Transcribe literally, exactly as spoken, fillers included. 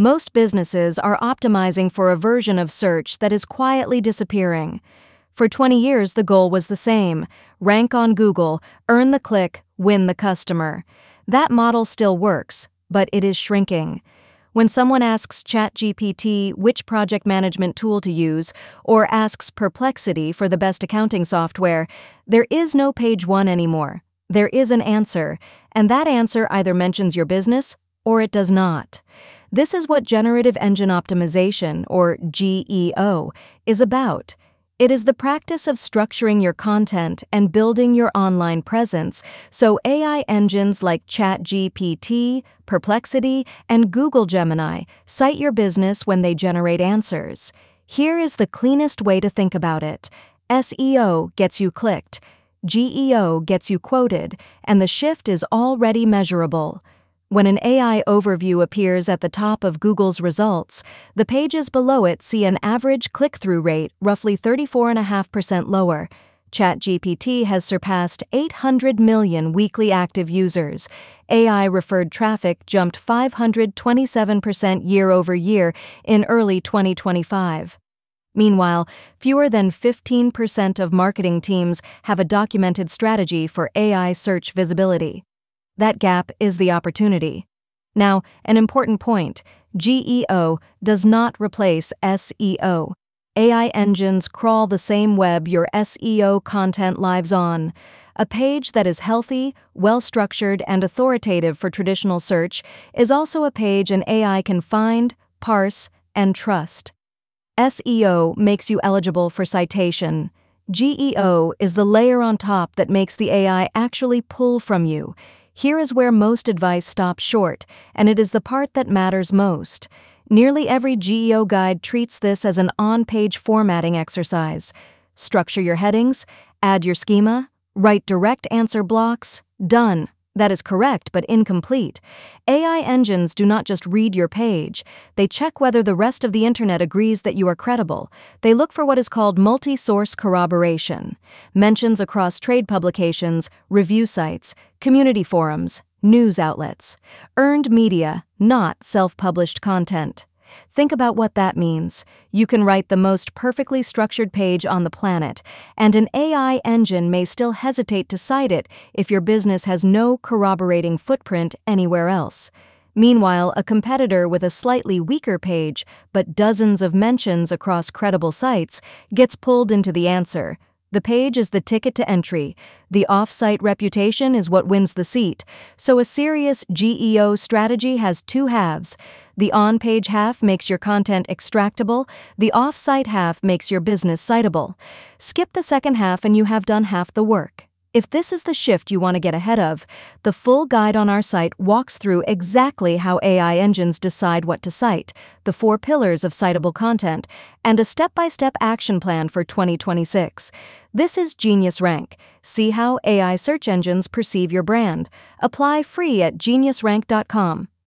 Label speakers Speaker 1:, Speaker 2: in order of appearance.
Speaker 1: Most businesses are optimizing for a version of search that is quietly disappearing. For twenty years, the goal was the same: rank on Google, earn the click, win the customer. That model still works, but it is shrinking. When someone asks ChatGPT which project management tool to use, or asks Perplexity for the best accounting software, there is no page one anymore. There is an answer, and that answer either mentions your business or it does not. This is what Generative Engine Optimization, or G E O, is about. It is the practice of structuring your content and building your online presence so A I engines like ChatGPT, Perplexity, and Google Gemini cite your business when they generate answers. Here is the cleanest way to think about it. S E O gets you clicked, G E O gets you quoted, and the shift is already measurable. When an A I overview appears at the top of Google's results, the pages below it see an average click-through rate roughly thirty-four point five percent lower. ChatGPT has surpassed eight hundred million weekly active users. A I-referred traffic jumped five hundred twenty-seven percent year-over-year in early twenty twenty-five. Meanwhile, fewer than fifteen percent of marketing teams have a documented strategy for A I search visibility. That gap is the opportunity. Now, an important point: G E O does not replace S E O. A I engines crawl the same web your S E O content lives on. A page that is healthy, well-structured, and authoritative for traditional search is also a page an A I can find, parse, and trust. S E O makes you eligible for citation. G E O is the layer on top that makes the A I actually pull from you. Here is where most advice stops short, and it is the part that matters most. Nearly every G E O guide treats this as an on-page formatting exercise. Structure your headings, add your schema, write direct answer blocks, done. That is correct, but incomplete. A I engines do not just read your page. They check whether the rest of the internet agrees that you are credible. They look for what is called multi-source corroboration. Mentions across trade publications, review sites, community forums, news outlets. Earned media, not self-published content. Think about what that means. You can write the most perfectly structured page on the planet, and an A I engine may still hesitate to cite it if your business has no corroborating footprint anywhere else. Meanwhile, a competitor with a slightly weaker page, but dozens of mentions across credible sites, gets pulled into the answer. The page is the ticket to entry. The off-site reputation is what wins the seat. So a serious G E O strategy has two halves. The on-page half makes your content extractable. The off-site half makes your business citable. Skip the second half and you have done half the work. If this is the shift you want to get ahead of, the full guide on our site walks through exactly how A I engines decide what to cite, the four pillars of citable content, and a step-by-step action plan for twenty twenty-six. This is Genius Rank. See how A I search engines perceive your brand. Apply free at genius rank dot com.